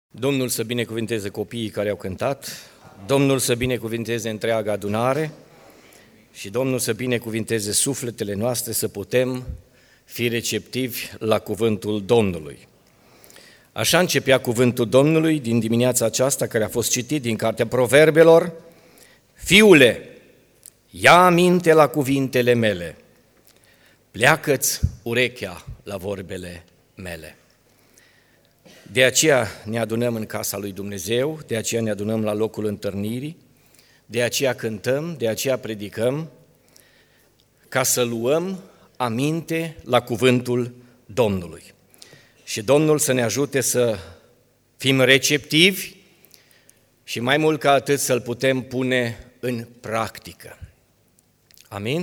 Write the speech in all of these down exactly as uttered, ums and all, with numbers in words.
Domnul să binecuvinteze copiii care au cântat, Domnul să binecuvinteze întreaga adunare și Domnul să binecuvinteze sufletele noastre să putem fi receptivi la cuvântul Domnului. Așa începea cuvântul Domnului din dimineața aceasta care a fost citit din Cartea Proverbelor: Fiule, ia aminte la cuvintele mele, pleacă-ți urechea la vorbele mele. De aceea ne adunăm în casa lui Dumnezeu, de aceea ne adunăm la locul întâlnirii, de aceea cântăm, de aceea predicăm, ca să luăm aminte la cuvântul Domnului. Și Domnul să ne ajute să fim receptivi și mai mult ca atât să-l putem pune în practică. Amin?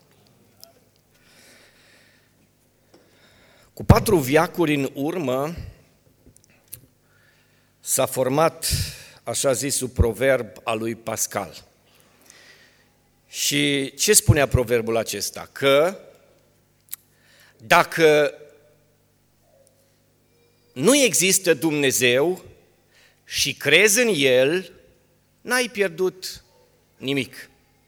Cu patru veacuri în urmă s-a format așa zisul proverb al lui Pascal. Și ce spunea proverbul acesta? Că dacă nu există Dumnezeu și crezi în El, n-ai pierdut nimic.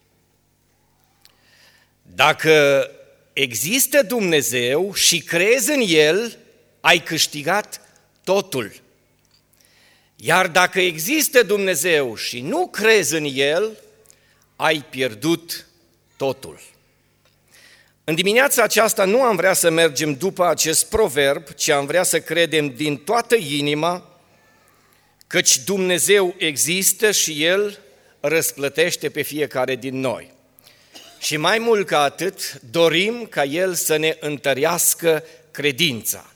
Dacă există Dumnezeu și crezi în El, ai câștigat totul. Iar dacă există Dumnezeu și nu crezi în El, ai pierdut totul. În dimineața aceasta nu am vrea să mergem după acest proverb, ci am vrea să credem din toată inima căci Dumnezeu există și El răsplătește pe fiecare din noi. Și mai mult ca atât, dorim ca El să ne întărească credința.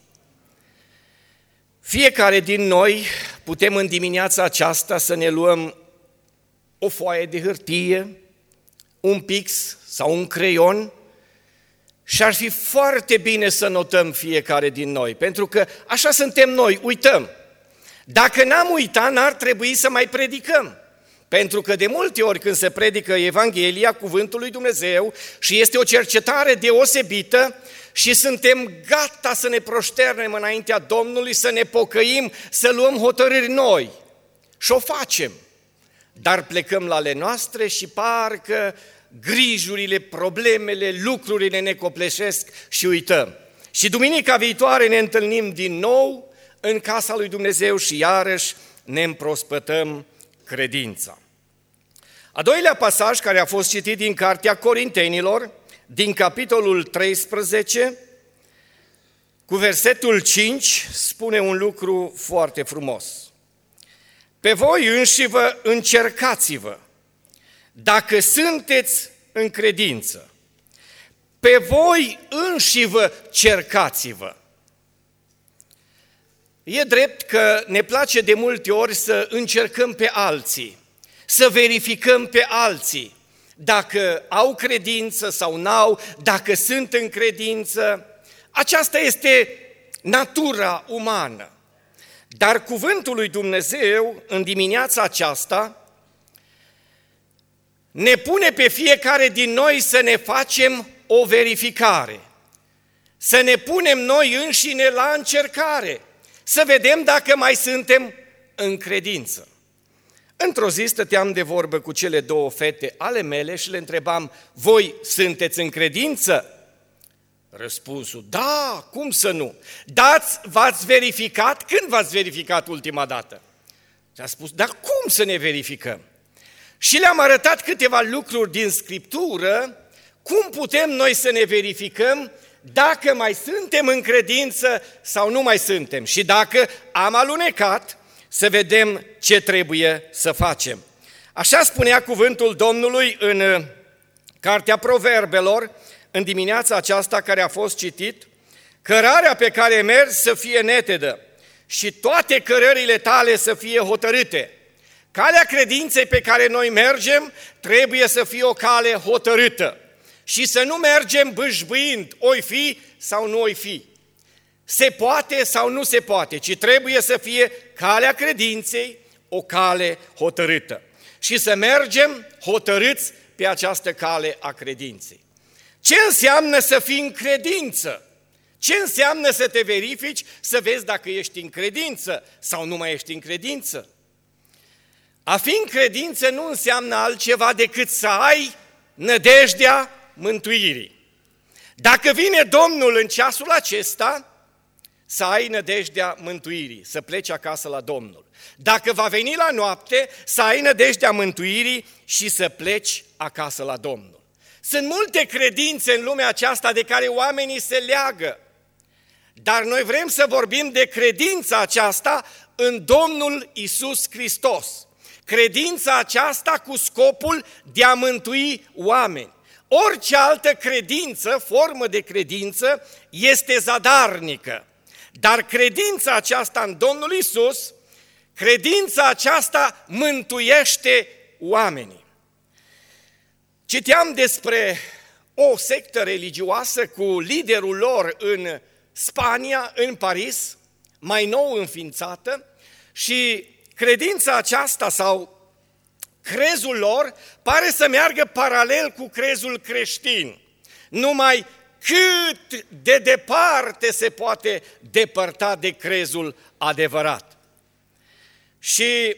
Fiecare din noi putem în dimineața aceasta să ne luăm o foaie de hârtie, un pix sau un creion și ar fi foarte bine să notăm fiecare din noi, pentru că așa suntem noi, uităm. Dacă n-am uitat, n-ar trebui să mai predicăm, pentru că de multe ori când se predică Evanghelia, cuvântul lui Dumnezeu, și este o cercetare deosebită, și suntem gata să ne proșternem înaintea Domnului, să ne pocăim, să luăm hotărâri noi. Și o facem. Dar plecăm la ale noastre și parcă grijurile, problemele, lucrurile ne copleșesc și uităm. Și duminica viitoare ne întâlnim din nou în casa lui Dumnezeu și iarăși ne împrospătăm credința. A doilea pasaj care a fost citit din Cartea Corintenilor, din capitolul treisprezece, cu versetul cinci, spune un lucru foarte frumos. Pe voi înșivă încercați-vă, dacă sunteți în credință. Pe voi înșivă cercați-vă. E drept că ne place de multe ori să încercăm pe alții, să verificăm pe alții, dacă au credință sau n-au, dacă sunt în credință. Aceasta este natura umană. Dar cuvântul lui Dumnezeu în dimineața aceasta ne pune pe fiecare din noi să ne facem o verificare, să ne punem noi înșine la încercare, să vedem dacă mai suntem în credință. Într-o zi stăteam de vorbă cu cele două fete ale mele și le întrebam: voi sunteți în credință? Răspunsul: da, cum să nu? Dați, v-ați verificat? Când v-ați verificat ultima dată? Și a spus: dar cum să ne verificăm? Și le-am arătat câteva lucruri din Scriptură, cum putem noi să ne verificăm dacă mai suntem în credință sau nu mai suntem. Și dacă am alunecat, să vedem ce trebuie să facem. Așa spunea cuvântul Domnului în Cartea Proverbelor, în dimineața aceasta care a fost citit: cărarea pe care mergi să fie netedă și toate cărările tale să fie hotărâte. Calea credinței pe care noi mergem trebuie să fie o cale hotărâtă și să nu mergem bâșbâind, oi fi sau nu oi fi. Se poate sau nu se poate, ci trebuie să fie calea credinței o cale hotărâtă și să mergem hotărâți pe această cale a credinței. Ce înseamnă să fii în credință? Ce înseamnă să te verifici, să vezi dacă ești în credință sau nu mai ești în credință? A fi în credință nu înseamnă altceva decât să ai nădejdea mântuirii. Dacă vine Domnul în ceasul acesta, să ai nădejdea mântuirii, să pleci acasă la Domnul. Dacă va veni la noapte, să ai nădejdea mântuirii și să pleci acasă la Domnul. Sunt multe credințe în lumea aceasta de care oamenii se leagă, dar noi vrem să vorbim de credința aceasta în Domnul Iisus Hristos. Credința aceasta cu scopul de a mântui oameni. Orice altă credință, formă de credință, este zadarnică. Dar credința aceasta în Domnul Iisus, credința aceasta mântuiește oamenii. Citeam despre o sectă religioasă cu liderul lor în Spania, în Paris, mai nou înființată, și credința aceasta sau crezul lor pare să meargă paralel cu crezul creștin, numai cât de departe se poate depărta de crezul adevărat. Și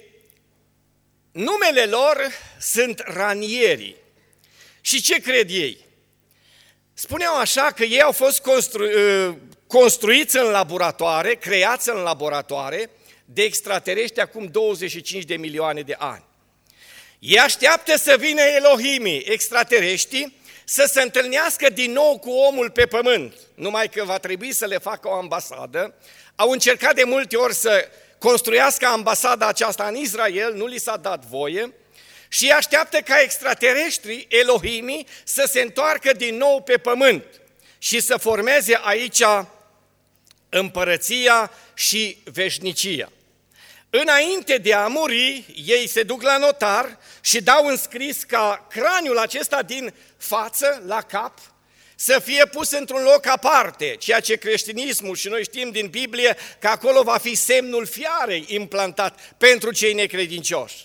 numele lor sunt ranierii. Și ce cred ei? Spuneau așa că ei au fost constru- construiți în laboratoare, creați în laboratoare de extraterestri acum douăzeci și cinci de milioane de ani. Ei așteaptă să vină Elohimii, extraterestri, să se întâlnească din nou cu omul pe pământ, numai că va trebui să le facă o ambasadă. Au încercat de multe ori să construiască ambasada aceasta în Israel, nu li s-a dat voie, și așteaptă ca extraterestrii, Elohimii, să se întoarcă din nou pe pământ și să formeze aici împărăția și veșnicia. Înainte de a muri, ei se duc la notar și dau înscris ca craniul acesta din față, la cap, să fie pus într-un loc aparte, ceea ce creștinismul, și noi știm din Biblie că acolo va fi semnul fiarei implantat pentru cei necredincioși.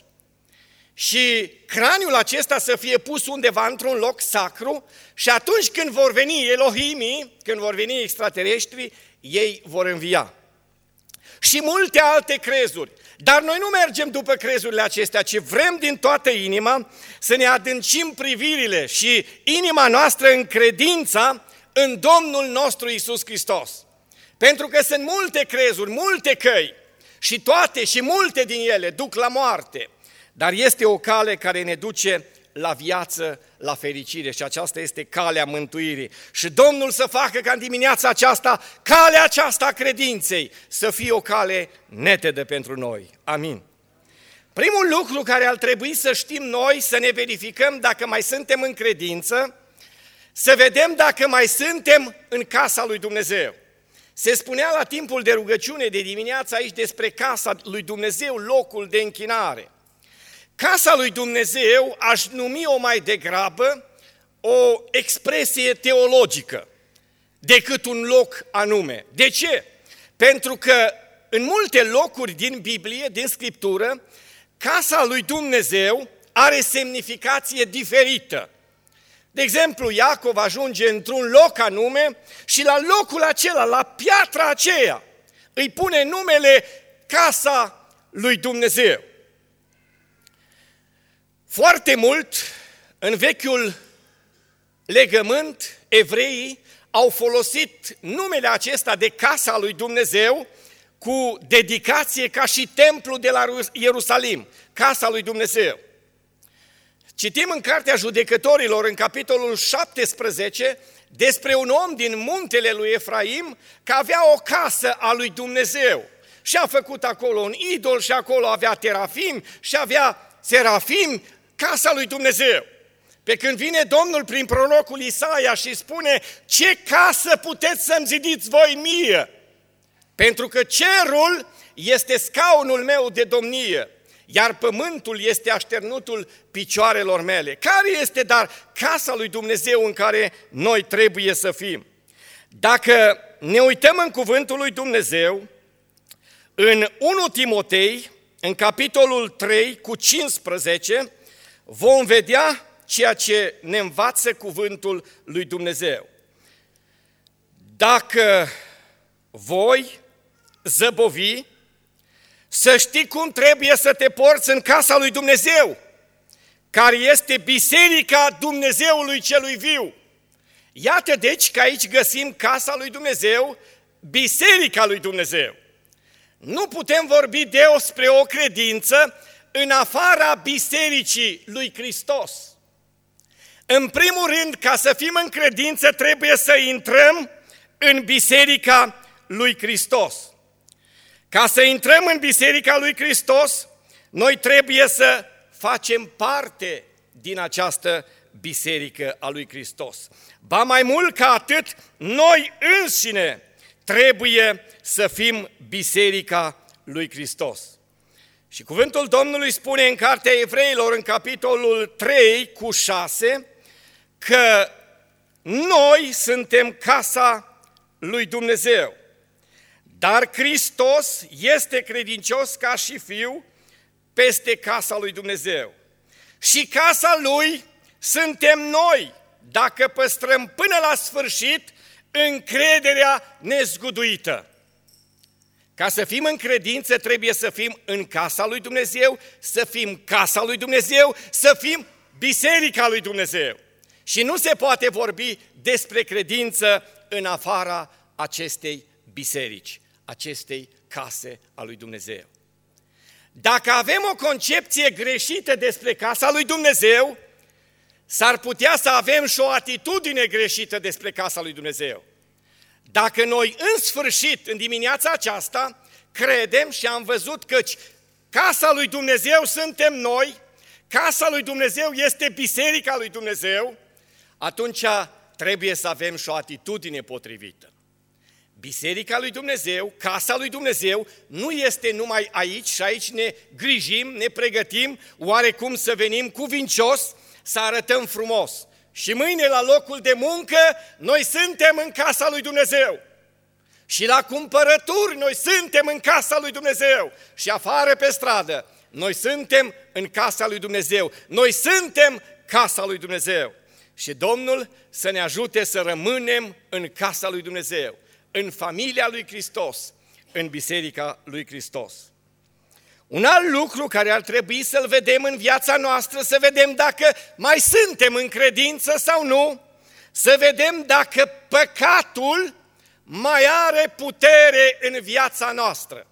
Și craniul acesta să fie pus undeva într-un loc sacru și atunci când vor veni Elohimii, când vor veni extraterestrii, ei vor învia. Și multe alte crezuri. Dar noi nu mergem după crezurile acestea, ci vrem din toată inima să ne adâncim privirile și inima noastră în credința în Domnul nostru Iisus Hristos. Pentru că sunt multe crezuri, multe căi și toate și multe din ele duc la moarte, dar este o cale care ne duce la viață, la fericire, și aceasta este calea mântuirii. Și Domnul să facă ca în dimineața aceasta, calea aceasta a credinței să fie o cale netedă pentru noi. Amin. Primul lucru care ar trebui să știm noi, să ne verificăm dacă mai suntem în credință, să vedem dacă mai suntem în casa lui Dumnezeu. Se spunea la timpul de rugăciune de dimineață aici despre casa lui Dumnezeu, locul de închinare. Casa lui Dumnezeu aș numi-o mai degrabă o expresie teologică decât un loc anume. De ce? Pentru că în multe locuri din Biblie, din Scriptură, casa lui Dumnezeu are semnificație diferită. De exemplu, Iacov ajunge într-un loc anume și la locul acela, la piatra aceea, îi pune numele Casa lui Dumnezeu. Foarte mult, în vechiul legământ, evreii au folosit numele acesta de Casa lui Dumnezeu cu dedicație ca și templul de la Ierusalim, Casa lui Dumnezeu. Citim în Cartea Judecătorilor, în capitolul șaptesprezece, despre un om din muntele lui Efraim că avea o casă a lui Dumnezeu și a făcut acolo un idol și acolo avea terafim și avea serafim, casa lui Dumnezeu. Pe când vine Domnul prin prorocul Isaia și spune: ce casă puteți să-mi zidiți voi mie? Pentru că cerul este scaunul meu de domnie, iar pământul este așternutul picioarelor mele. Care este dar casa lui Dumnezeu în care noi trebuie să fim? Dacă ne uităm în cuvântul lui Dumnezeu, în unu Timotei, în capitolul trei cu cincisprezece, vom vedea ceea ce ne învață cuvântul lui Dumnezeu. Dacă voi zăbovi, să știi cum trebuie să te porți în casa lui Dumnezeu, care este biserica Dumnezeului celui viu. Iată deci că aici găsim casa lui Dumnezeu, biserica lui Dumnezeu. Nu putem vorbi despre o credință în afara bisericii lui Hristos. În primul rând, ca să fim în credință, trebuie să intrăm în biserica lui Hristos. Ca să intrăm în biserica lui Hristos, noi trebuie să facem parte din această biserică a lui Hristos. Ba mai mult ca atât, noi înșine trebuie să fim biserica lui Hristos. Și cuvântul Domnului spune în Cartea Evreilor, în capitolul trei cu șase, că noi suntem casa lui Dumnezeu, dar Hristos este credincios ca și fiu peste casa lui Dumnezeu. Și casa lui suntem noi, dacă păstrăm până la sfârșit încrederea nezguduită. Ca să fim în credință, trebuie să fim în casa lui Dumnezeu, să fim casa lui Dumnezeu, să fim biserica lui Dumnezeu. Și nu se poate vorbi despre credință în afara acestei biserici, acestei case a lui Dumnezeu. Dacă avem o concepție greșită despre casa lui Dumnezeu, s-ar putea să avem și o atitudine greșită despre casa lui Dumnezeu. Dacă noi în sfârșit, în dimineața aceasta, credem și am văzut că casa lui Dumnezeu suntem noi, casa lui Dumnezeu este biserica lui Dumnezeu, atunci trebuie să avem și o atitudine potrivită. Biserica lui Dumnezeu, casa lui Dumnezeu, nu este numai aici și aici ne grijim, ne pregătim oarecum să venim cuvincios, să arătăm frumos. Și mâine la locul de muncă noi suntem în casa lui Dumnezeu. Și la cumpărături noi suntem în casa lui Dumnezeu. Și afară pe stradă noi suntem în casa lui Dumnezeu. Noi suntem casa lui Dumnezeu. Și Domnul să ne ajute să rămânem în casa lui Dumnezeu, în familia lui Hristos, în biserica lui Hristos. Un alt lucru care ar trebui să-l vedem în viața noastră, să vedem dacă mai suntem în credință sau nu, să vedem dacă păcatul mai are putere în viața noastră.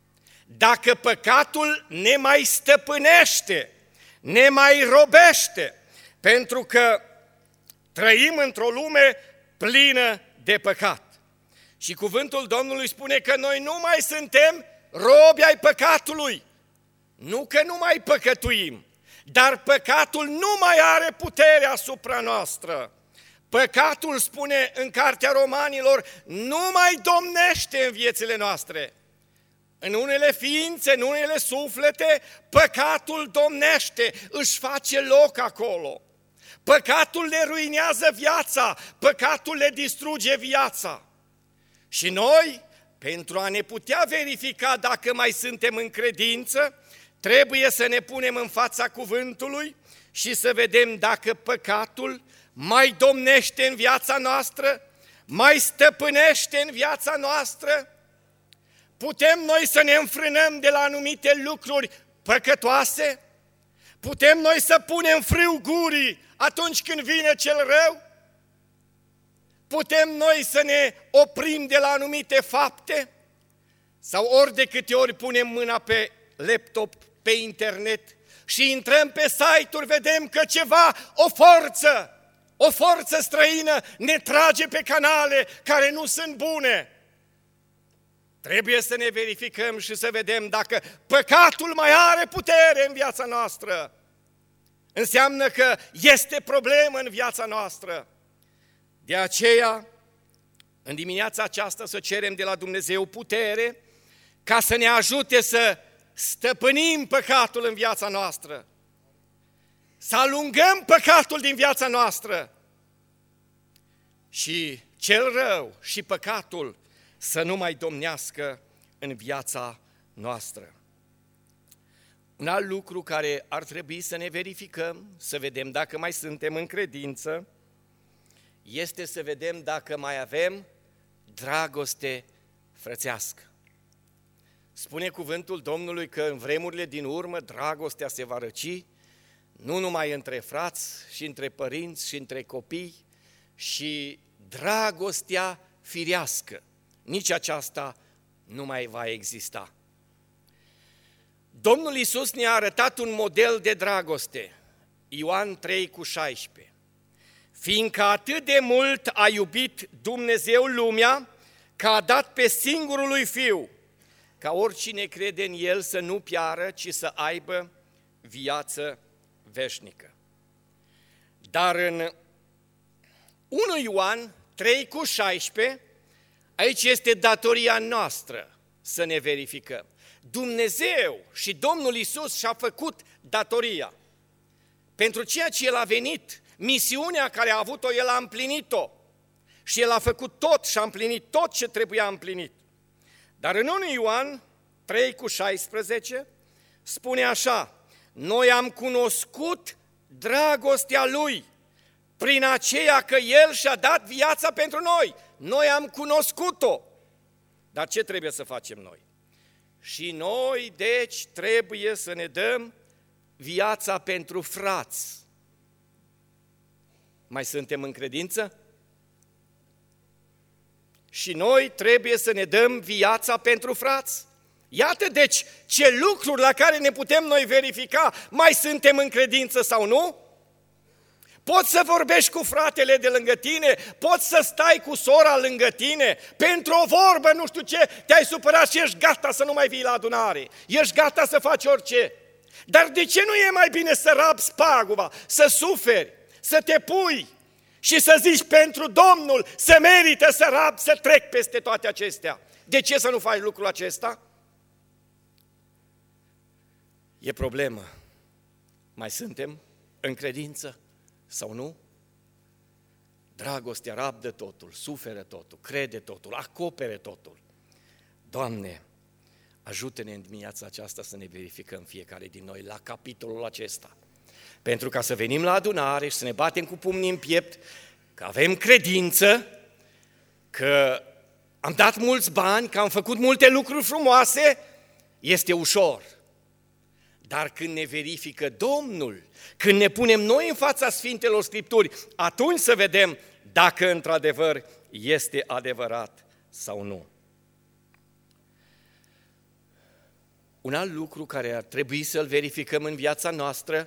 Dacă păcatul ne mai stăpânește, ne mai robește, pentru că trăim într-o lume plină de păcat. Și cuvântul Domnului spune că noi nu mai suntem robi ai păcatului. Nu că nu mai păcătuim, dar păcatul nu mai are putere asupra noastră. Păcatul, spune în Cartea Romanilor, nu mai domnește în viețile noastre. În unele ființe, în unele suflete, păcatul domnește, își face loc acolo. Păcatul le ruinează viața, păcatul le distruge viața. Și noi, pentru a ne putea verifica dacă mai suntem în credință, trebuie să ne punem în fața cuvântului și să vedem dacă păcatul mai domnește în viața noastră, mai stăpânește în viața noastră. Putem noi să ne înfrânăm de la anumite lucruri păcătoase? Putem noi să punem frâu gurii atunci când vine cel rău? Putem noi să ne oprim de la anumite fapte? Sau ori de câte ori punem mâna pe laptop, pe internet și intrăm pe site-uri, vedem că ceva, o forță, o forță străină ne trage pe canale care nu sunt bune. Trebuie să ne verificăm și să vedem dacă păcatul mai are putere în viața noastră. Înseamnă că este problemă în viața noastră. De aceea, în dimineața aceasta să cerem de la Dumnezeu putere ca să ne ajute să stăpânim păcatul în viața noastră, să alungăm păcatul din viața noastră și cel rău și păcatul să nu mai domnească în viața noastră. Un alt lucru care ar trebui să ne verificăm, să vedem dacă mai suntem în credință, este să vedem dacă mai avem dragoste frățească. Spune cuvântul Domnului că în vremurile din urmă dragostea se va răci, nu numai între frați și între părinți și între copii, și dragostea firească, nici aceasta nu mai va exista. Domnul Iisus ne-a arătat un model de dragoste, Ioan trei cu șaisprezece. Fiindcă atât de mult a iubit Dumnezeu lumea, că a dat pe singurul lui Fiu, ca oricine crede în El să nu piară, ci să aibă viață veșnică. Dar în unu Ioan trei cu șaisprezece, aici este datoria noastră să ne verificăm. Dumnezeu și Domnul Iisus și-a făcut datoria. Pentru ceea ce El a venit, misiunea care a avut-o, El a împlinit-o. Și El a făcut tot și a împlinit tot ce trebuia împlinit. Dar în unu Ioan trei cu șaisprezece spune așa: noi am cunoscut dragostea Lui prin aceea că El și-a dat viața pentru noi. Noi am cunoscut-o. Dar ce trebuie să facem noi? Și noi, deci, trebuie să ne dăm viața pentru frați. Mai suntem în credință? Și noi trebuie să ne dăm viața pentru frați. Iată deci ce lucruri la care ne putem noi verifica, mai suntem în credință sau nu? Poți să vorbești cu fratele de lângă tine, poți să stai cu sora lângă tine, pentru o vorbă, nu știu ce, te-ai supărat și ești gata să nu mai vii la adunare, ești gata să faci orice. Dar de ce nu e mai bine să rabzi paguba, să suferi, să te pui și să zici pentru Domnul să merită să rab, să trec peste toate acestea? De ce să nu faci lucrul acesta? E problemă. Mai suntem în credință sau nu? Dragostea rabdă totul, suferă totul, crede totul, acopere totul. Doamne, ajută-ne în dimineața aceasta să ne verificăm fiecare din noi la capitolul acesta. Pentru ca să venim la adunare și să ne batem cu pumnii în piept, că avem credință, că am dat mulți bani, că am făcut multe lucruri frumoase, este ușor. Dar când ne verifică Domnul, când ne punem noi în fața Sfintelor Scripturi, atunci să vedem dacă într-adevăr este adevărat sau nu. Un alt lucru care ar trebui să-l verificăm în viața noastră,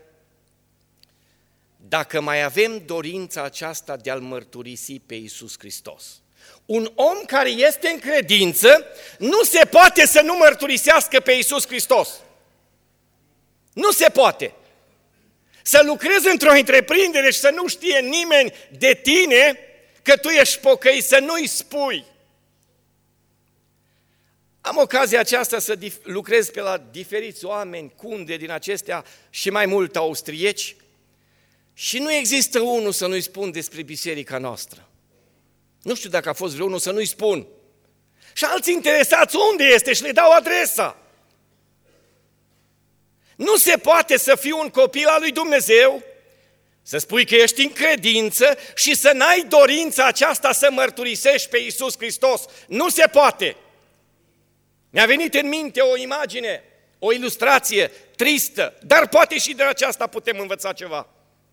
dacă mai avem dorința aceasta de a-L mărturisi pe Iisus Hristos. Un om care este în credință nu se poate să nu mărturisească pe Iisus Hristos. Nu se poate. Să lucrezi într-o întreprindere și să nu știe nimeni de tine că tu ești pocăit, să nu-i spui. Am ocazia aceasta să lucrez pe la diferiți oameni, cunde din acestea și mai mult austrieci, și nu există unul să nu-i spun despre biserica noastră. Nu știu dacă a fost vreunul să nu-i spun. Și alții interesați unde este și le dau adresa. Nu se poate să fii un copil al lui Dumnezeu, să spui că ești în credință și să n-ai dorința aceasta să mărturisești pe Iisus Hristos. Nu se poate. Mi-a venit în minte o imagine, o ilustrație tristă, dar poate și de aceasta putem învăța ceva.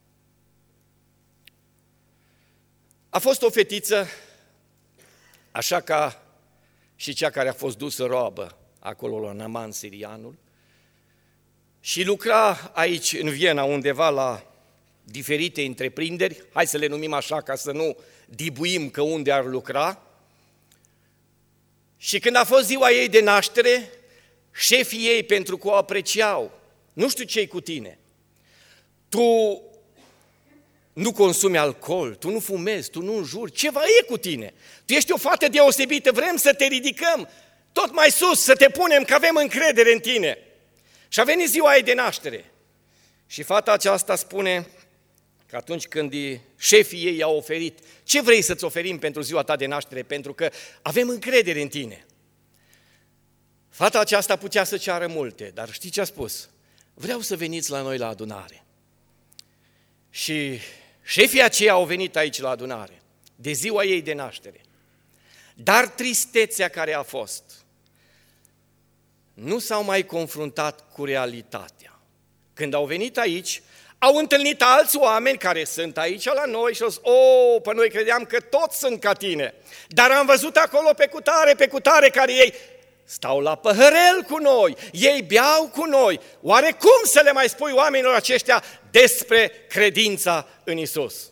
A fost o fetiță, așa ca și cea care a fost dusă roabă acolo la Naman Sirianul, și lucra aici în Viena undeva la diferite întreprinderi, hai să le numim așa ca să nu dibuim că unde ar lucra. Și când a fost ziua ei de naștere, șefii ei, pentru că o apreciau, nu știu ce-i cu tine, tu nu consumi alcool, tu nu fumezi, tu nu înjuri, ceva e cu tine. Tu ești o fată deosebită, vrem să te ridicăm tot mai sus, să te punem, că avem încredere în tine. Și a venit ziua ei de naștere. Și fata aceasta spune că atunci când șefii ei i-au oferit, ce vrei să-ți oferim pentru ziua ta de naștere? Pentru că avem încredere în tine. Fata aceasta putea să ceară multe, dar știi ce a spus? Vreau să veniți la noi la adunare. Și șefii aceia au venit aici la adunare, de ziua ei de naștere. Dar tristețea care a fost, nu s-au mai confruntat cu realitatea. Când au venit aici, au întâlnit alți oameni care sunt aici la noi și au zis, o, pe noi credeam că toți sunt ca tine, dar am văzut acolo pe cutare, pe cutare care ei stau la păhărel cu noi, ei beau cu noi. Oare cum să le mai spui oamenilor aceștia despre credința în Isus?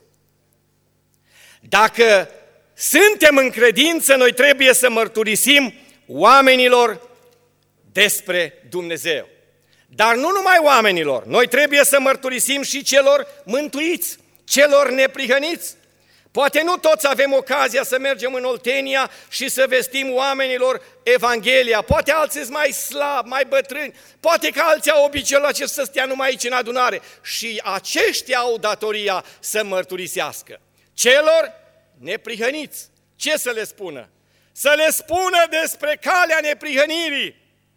Dacă suntem în credință, noi trebuie să mărturisim oamenilor despre Dumnezeu. Dar nu numai oamenilor, noi trebuie să mărturisim și celor mântuiți, celor neprihăniți. Poate nu toți avem ocazia să mergem în Oltenia și să vestim oamenilor Evanghelia, poate alții sunt mai slabi, mai bătrâni, poate că alții au obiceiul acesta să stea numai aici în adunare și aceștia au datoria să mărturisească. Celor neprihăniți, ce să le spună? Să le spună despre calea neprihănirii.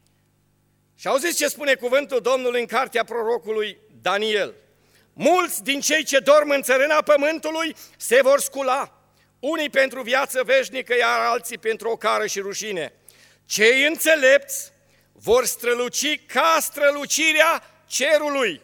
Și auziți ce spune cuvântul Domnului în cartea prorocului Daniel? Mulți din cei ce dorm în țărâna pământului se vor scula, unii pentru viață veșnică, iar alții pentru ocară și rușine. Cei înțelepți vor străluci ca strălucirea cerului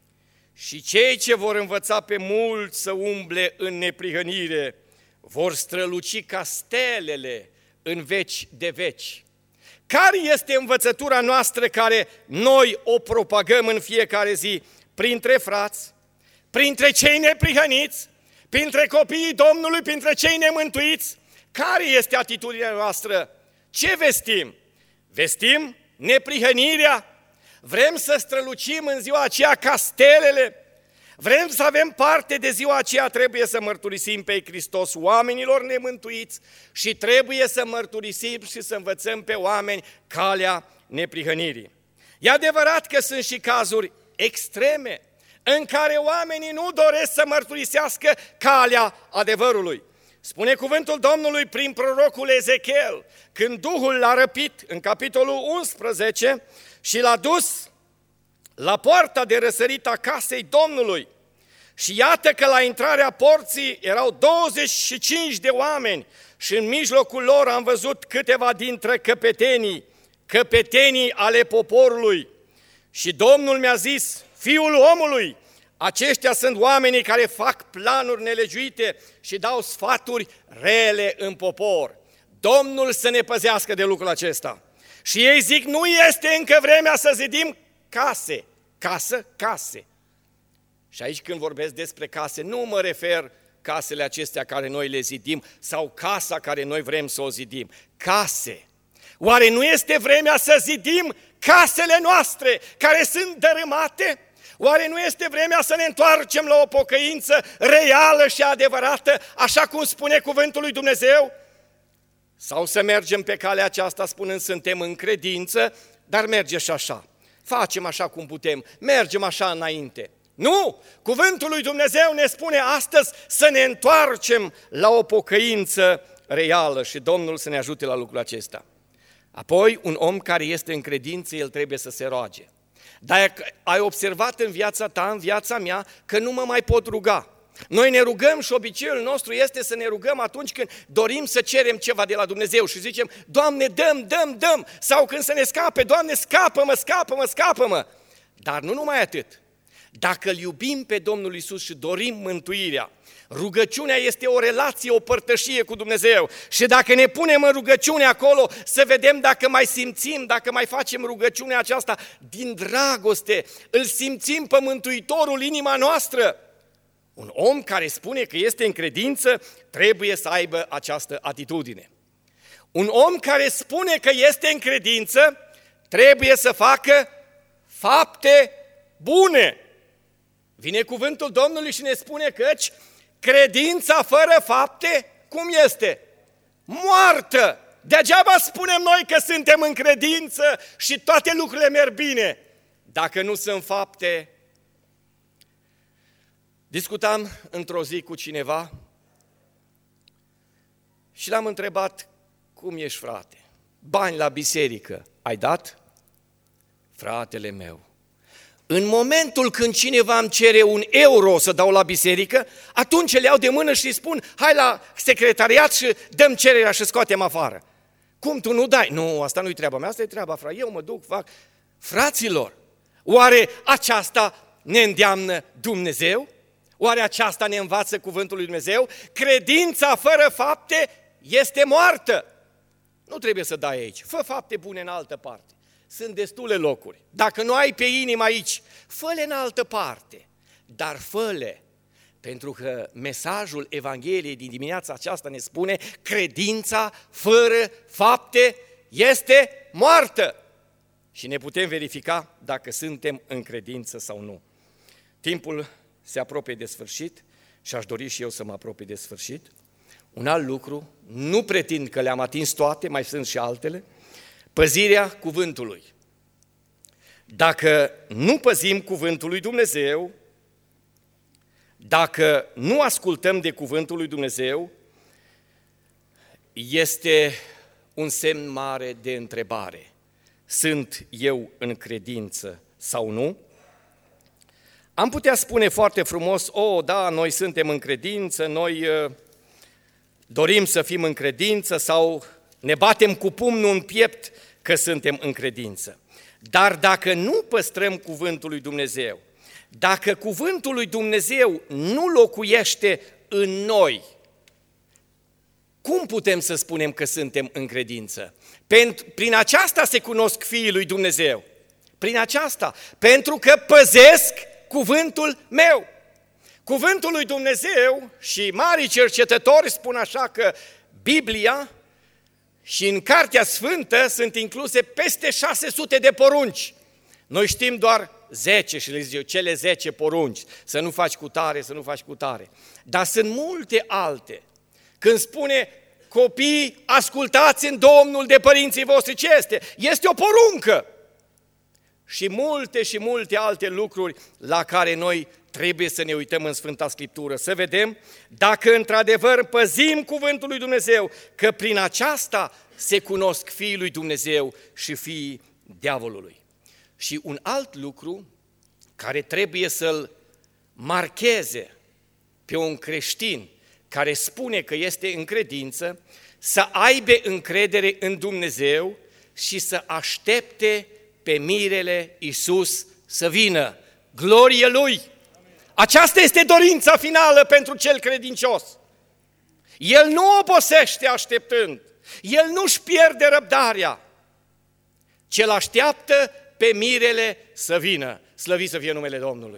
și cei ce vor învăța pe mulți să umble în neprihănire vor străluci ca stelele în veci de veci. Care este învățătura noastră care noi o propagăm în fiecare zi printre frați, printre cei neprihăniți, printre copiii Domnului, printre cei nemântuiți? Care este atitudinea noastră? Ce vestim? Vestim neprihănirea? Vrem să strălucim în ziua aceea ca stelele? Vrem să avem parte de ziua aceea, trebuie să mărturisim pe Hristos oamenilor nemântuiți și trebuie să mărturisim și să învățăm pe oameni calea neprihănirii. E adevărat că sunt și cazuri extreme în care oamenii nu doresc să mărturisească calea adevărului. Spune cuvântul Domnului prin prorocul Ezechiel, când Duhul l-a răpit în capitolul unsprezece și l-a dus la poarta de răsărit a casei Domnului. Și iată că la intrarea porții erau douăzeci și cinci de oameni și în mijlocul lor am văzut câteva dintre căpetenii, căpetenii ale poporului. Și Domnul mi-a zis, fiul omului, aceștia sunt oamenii care fac planuri nelegiuite și dau sfaturi rele în popor. Domnul să ne păzească de lucrul acesta. Și ei zic, nu este încă vremea să zidim case, casă, case. Și aici când vorbesc despre case, nu mă refer casele acestea care noi le zidim sau casa care noi vrem să o zidim. Case. Oare nu este vremea să zidim casele noastre care sunt dărâmate? Oare nu este vremea să ne întoarcem la o pocăință reală și adevărată, așa cum spune cuvântul lui Dumnezeu? Sau să mergem pe calea aceasta spunând suntem în credință, dar merge și așa. Facem așa cum putem, mergem așa înainte. Nu! Cuvântul lui Dumnezeu ne spune astăzi să ne întoarcem la o pocăință reală și Domnul să ne ajute la lucrul acesta. Apoi, un om care este în credință, el trebuie să se roage. Dar ai observat în viața ta, în viața mea, că nu mă mai pot ruga. Noi ne rugăm și obiceiul nostru este să ne rugăm atunci când dorim să cerem ceva de la Dumnezeu și zicem, Doamne, dăm, dăm, dăm, sau când să ne scape, Doamne, scapă-mă, scapă-mă, scapă-mă. Dar nu numai atât. Dacă îl iubim pe Domnul Iisus și dorim mântuirea, rugăciunea este o relație, o părtășie cu Dumnezeu. Și dacă ne punem în rugăciune acolo, să vedem dacă mai simțim, dacă mai facem rugăciunea aceasta din dragoste, îl simțim pe Mântuitorul inima noastră. Un om care spune că este în credință trebuie să aibă această atitudine. Un om care spune că este în credință trebuie să facă fapte bune. Vine cuvântul Domnului și ne spune căci credința fără fapte, cum este? Moartă! Degeaba spunem noi că suntem în credință și toate lucrurile merg bine. Dacă nu sunt fapte. Discutam într-o zi cu cineva și l-am întrebat, cum ești, frate? Bani la biserică ai dat? Fratele meu, În momentul când cineva îmi cere un euro să dau la biserică, atunci le iau de mână și îi spun, hai la secretariat și dăm cererea și scoatem afară. Cum, tu nu dai? Nu, asta nu-i treaba mea, asta e treaba, frate. Eu mă duc, fac. Fraților, oare aceasta ne îndeamnă Dumnezeu? Oare aceasta ne învață cuvântul lui Dumnezeu? Credința fără fapte este moartă. Nu trebuie să dai aici, fă fapte bune în altă parte. Sunt destule locuri. Dacă nu ai pe inimă aici, fă-le în altă parte, dar fă-le. Pentru că mesajul Evangheliei din dimineața aceasta ne spune, credința fără fapte este moartă. Și ne putem verifica dacă suntem în credință sau nu. Timpul se apropie de sfârșit și aș dori și eu să mă apropie de sfârșit. Un alt lucru, nu pretind că le-am atins toate, mai sunt și altele, păzirea cuvântului. Dacă nu păzim cuvântul lui Dumnezeu, dacă nu ascultăm de cuvântul lui Dumnezeu, este un semn mare de întrebare. Sunt eu în credință sau nu? Am putea spune foarte frumos, o, da, noi suntem în credință, noi uh, dorim să fim în credință sau ne batem cu pumnul în piept că suntem în credință. Dar dacă nu păstrăm cuvântul lui Dumnezeu, dacă cuvântul lui Dumnezeu nu locuiește în noi, cum putem să spunem că suntem în credință? Prin aceasta se cunosc fiii lui Dumnezeu. Prin aceasta. Pentru că păzesc cuvântul meu. Cuvântul lui Dumnezeu și marii cercetători spun așa că Biblia și în Cartea Sfântă sunt incluse peste șase sute de porunci. Noi știm doar zece și le zic eu, cele zece porunci, să nu faci cu tare, să nu faci cu tare. Dar sunt multe alte. Când spune copii, ascultați în Domnul de părinții voștri, ce este? Este o poruncă. Și multe și multe alte lucruri la care noi trebuie să ne uităm în Sfânta Scriptură, să vedem dacă într-adevăr păzim cuvântul lui Dumnezeu, că prin aceasta se cunosc fiii lui Dumnezeu și fiii diavolului. Și un alt lucru care trebuie să-l marcheze pe un creștin care spune că este în credință, să aibă încredere în Dumnezeu și să aștepte pe mirele Iisus să vină. Glorie Lui! Aceasta este dorința finală pentru cel credincios. El nu obosește așteptând, el nu-și pierde răbdarea, ci-l așteaptă pe mirele să vină. Slăvit să fie numele Domnului!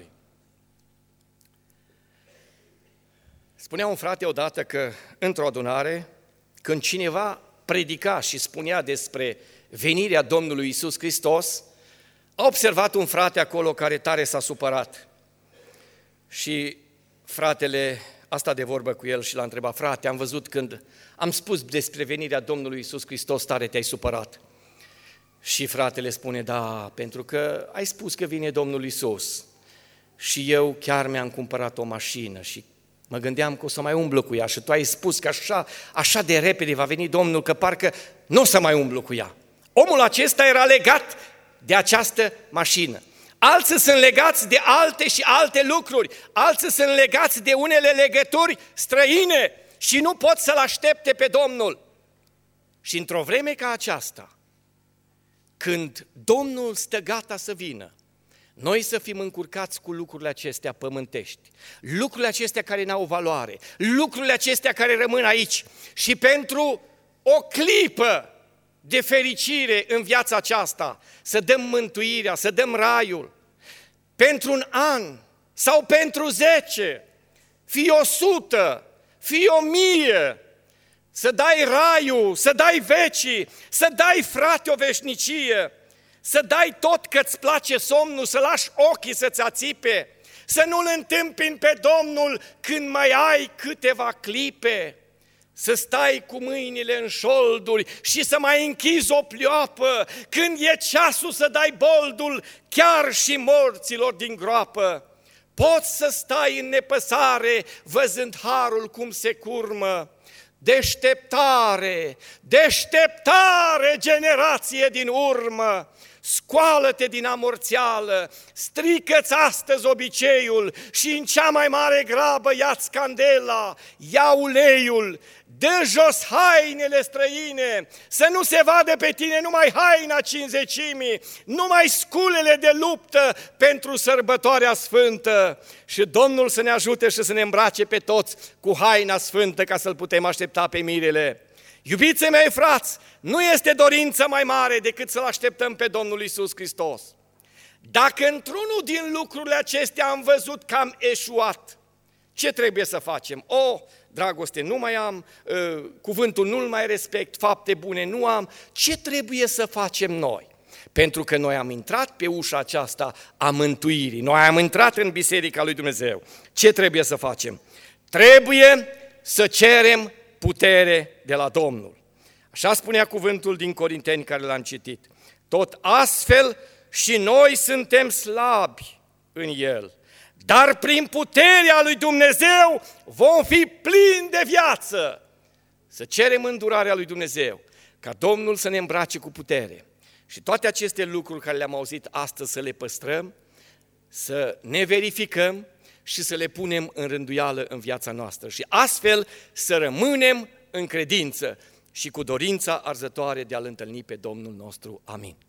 Spunea un frate odată că într-o adunare, când cineva predica și spunea despre venirea Domnului Iisus Hristos, a observat un frate acolo care tare s-a supărat. Și fratele a stat de vorbă cu el și l-a întrebat, frate, am văzut când am spus despre venirea Domnului Iisus Hristos, tare te-ai supărat. Și fratele spune, da, pentru că ai spus că vine Domnul Iisus și eu chiar mi-am cumpărat o mașină și mă gândeam că o să mai umblu cu ea și tu ai spus că așa, așa de repede va veni Domnul, că parcă nu o să mai umblu cu ea. Omul acesta era legat de această mașină. Alții sunt legați de alte și alte lucruri, alții sunt legați de unele legături străine și nu pot să-L aștepte pe Domnul. Și într-o vreme ca aceasta, când Domnul stă gata să vină, noi să fim încurcați cu lucrurile acestea pământești, lucrurile acestea care n-au valoare, lucrurile acestea care rămân aici și pentru o clipă de fericire în viața aceasta, să dăm mântuirea, să dăm raiul, pentru un an sau pentru zece, fie o sută, fie o mie, să dai raiul, să dai vecii, să dai, frate, o veșnicie, să dai tot că-ți place somnul, să lași ochii să-ți ațipe, să nu-L întâmpini pe Domnul când mai ai câteva clipe, să stai cu mâinile în șolduri și să mai închizi o plioapă când e ceasul să dai boldul chiar și morților din groapă. Poți să stai în nepăsare văzând harul cum se curmă. Deșteptare, deșteptare, generație din urmă! scoală-te din amorțeală, strică-ți astăzi obiceiul și în cea mai mare grabă ia-ți candela, ia uleiul, dă jos hainele străine, să nu se vadă pe tine numai haina cincizecimii, numai sculele de luptă pentru sărbătoarea sfântă. Și Domnul să ne ajute și să ne îmbrace pe toți cu haina sfântă ca să-L putem aștepta pe mirele. Iubiții mei, frați, nu este dorință mai mare decât să-L așteptăm pe Domnul Iisus Hristos. Dacă într-unul din lucrurile acestea am văzut că am eșuat, ce trebuie să facem? O, dragoste, nu mai am, uh, cuvântul nu-l mai respect, fapte bune nu am. Ce trebuie să facem noi? Pentru că noi am intrat pe ușa aceasta a mântuirii, noi am intrat în Biserica lui Dumnezeu. Ce trebuie să facem? Trebuie să cerem putere de la Domnul. Așa spunea cuvântul din Corinteni care l-am citit. Tot astfel și noi suntem slabi în El, dar prin puterea lui Dumnezeu vom fi plini de viață. Să cerem îndurarea lui Dumnezeu, ca Domnul să ne îmbrace cu putere. Și toate aceste lucruri care le-am auzit astăzi să le păstrăm, să ne verificăm și să le punem în rânduială în viața noastră. Și astfel să rămânem în credință și cu dorința arzătoare de a-L întâlni pe Domnul nostru. Amin.